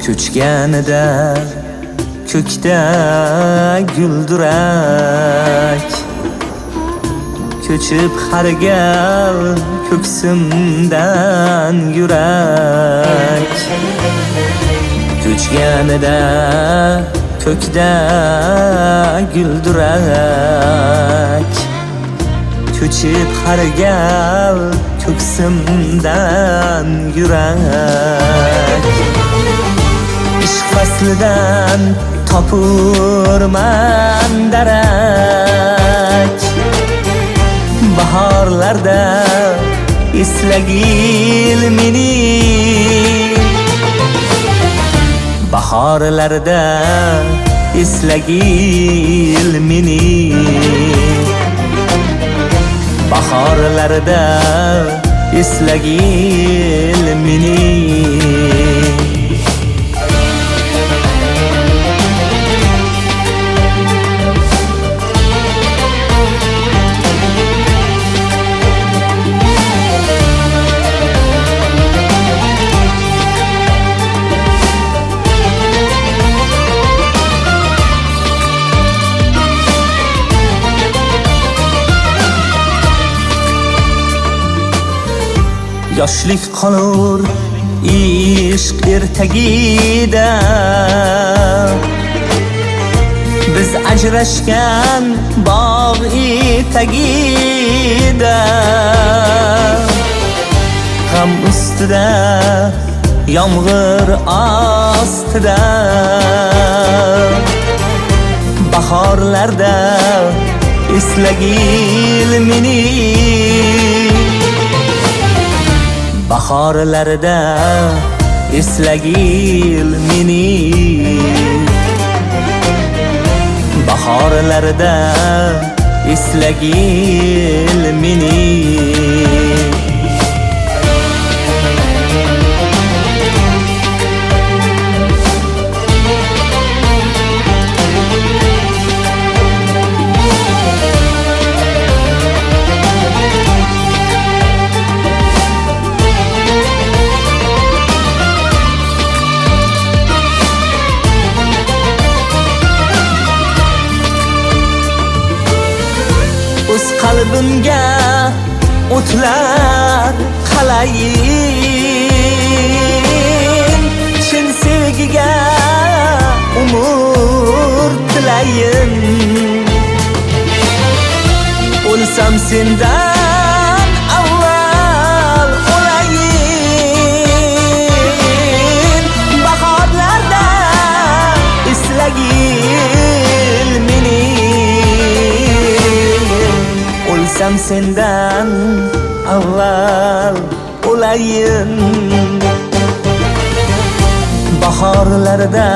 ko'chganida ko'kda guldurak, ko'chib har gal ko'ksimdan yurak. Ko'chganida ko'kda guldurak, ko'chib har gal ko'ksimdan yurak. Ishq faslidan topurman darak, bahorlarda eslagil meni, bahorlarda eslagil meni, bahorlarda eslagil meni. Yoshlik qolur ishq ertagida, biz ajrashgan bog' etagida. G'am ustida, yomg'ir ostida, bahorlarda eslagil meni, bahorlarda eslagil meni, bahorlarda eslagil meni. O'z qalbimga o'tlar qalayin, chin sevgiga umr tilayin. O'lsam sendan avval o'layin, bahorlarda eslagil meni, o'lsam sendan avval o'layin, bahorlarda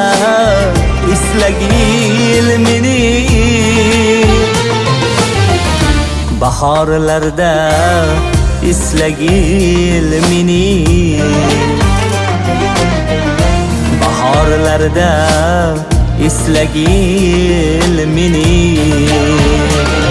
eslagil meni, bahorlarda eslagil meni, bahorlarda eslagil meni.